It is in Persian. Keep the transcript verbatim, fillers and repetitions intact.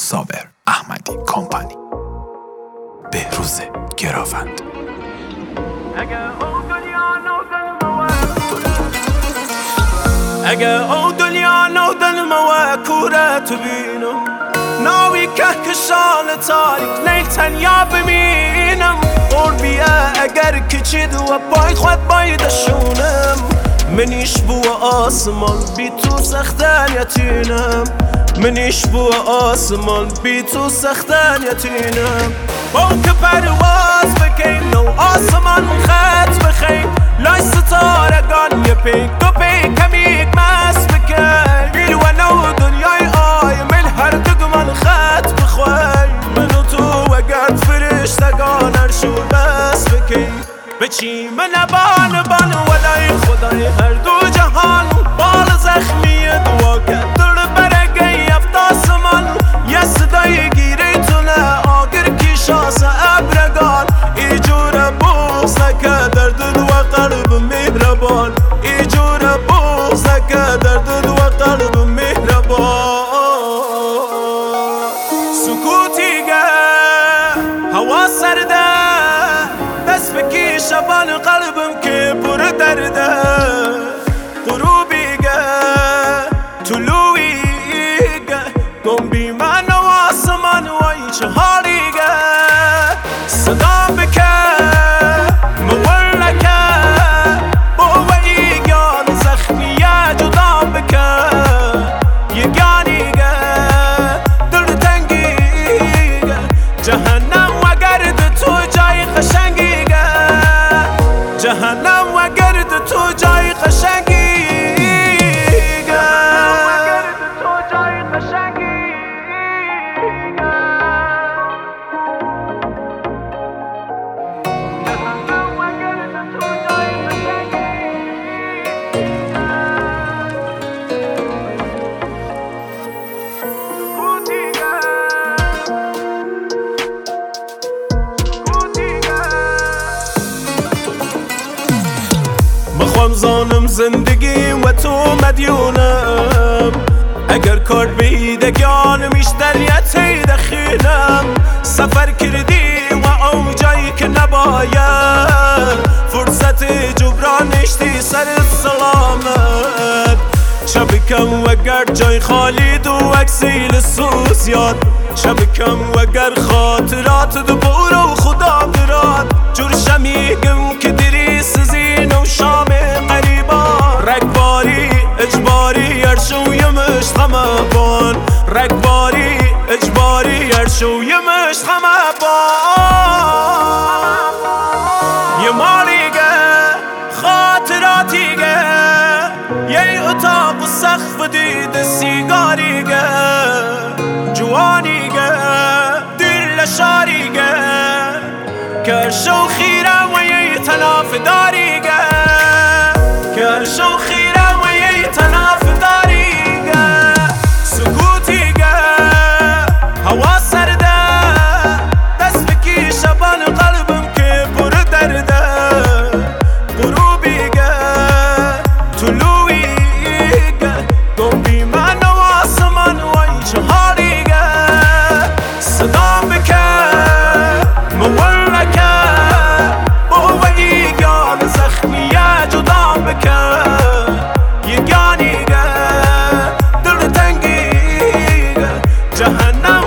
صابر احمدی کمپانی. بهروز گراوند. اگه او دنیا نودن مواکوره تو بینم، ناوی که کشان تاریک نیل تنیا بمینم. قربیه اگر کچید و باید خود بایدشونم، منیش بو آسمان بی تو سختن یتینم. منیش بو آسمان بی تو سختن یتینم. با که پرواز بکن نو آسمان خط بخین، لای ستارگان یه پیک دو پیک کمیک مست بکن. بیل و نو دنیای آی من هر دگمان خط بخوای. منو تو اگر فرشتگان هرشو بس بکن، بچی من بان بان ولای خدای هر دو جهان. بال زخمی دعا کرد در برگی افتاسمان، یه صدای گیره تونه آگر کی شاس ابرگان. ای جور بغز نکه درد و قلب مهربان. ای جور بغز نکه درد و قلب مهربان. سکوتیگه هوا سرده، دست بکی شبان قلبم که پر درده. غروبیگه طلوعیگه، گم بی من و آسمان وای چه حالیگه. صدا بکه مولکه بویگان زخمیه جدا بکه. یگانیگه دل تنگیگه، جهنم و گرد تو جای قشنگیگه. جهنم و گرد تو جای قشنگیگه. زانم زندگی و تو مدیونم، اگر کار بیدگان میشتر یتی دخیلم. سفر کردی و او جایی که نباید، فرصت جبران نشتی سر سلامت. شبکم وگر جای خالی دو اکسیل سوز یاد، شبکم وگر خاطرات دو برو خدا براد. جور شمیگم که دری سزین و شام قریبان. رگباری اجباری هرشو یمش غمبان. رگباری اجباری هرشو یمش غمبان. یه مالیگه خاطراتیگه، یه اتاق و سقف دید سیگاریگه. جوانیگه دل شاریگه، کرشو خیره و یه تناف داریگه. کرشو خیره و یه تناف داریگه. سکوتیگه هوا سرده، دست بکی شبان قلبم که پر درده. غروبیگه طلوعیگه، گم بی من و آسمان وای چه حالیگه. صدا بکه مولکه بویگان زخمیه جدا بکه. یگانیگه دل تنگیگه، جهنم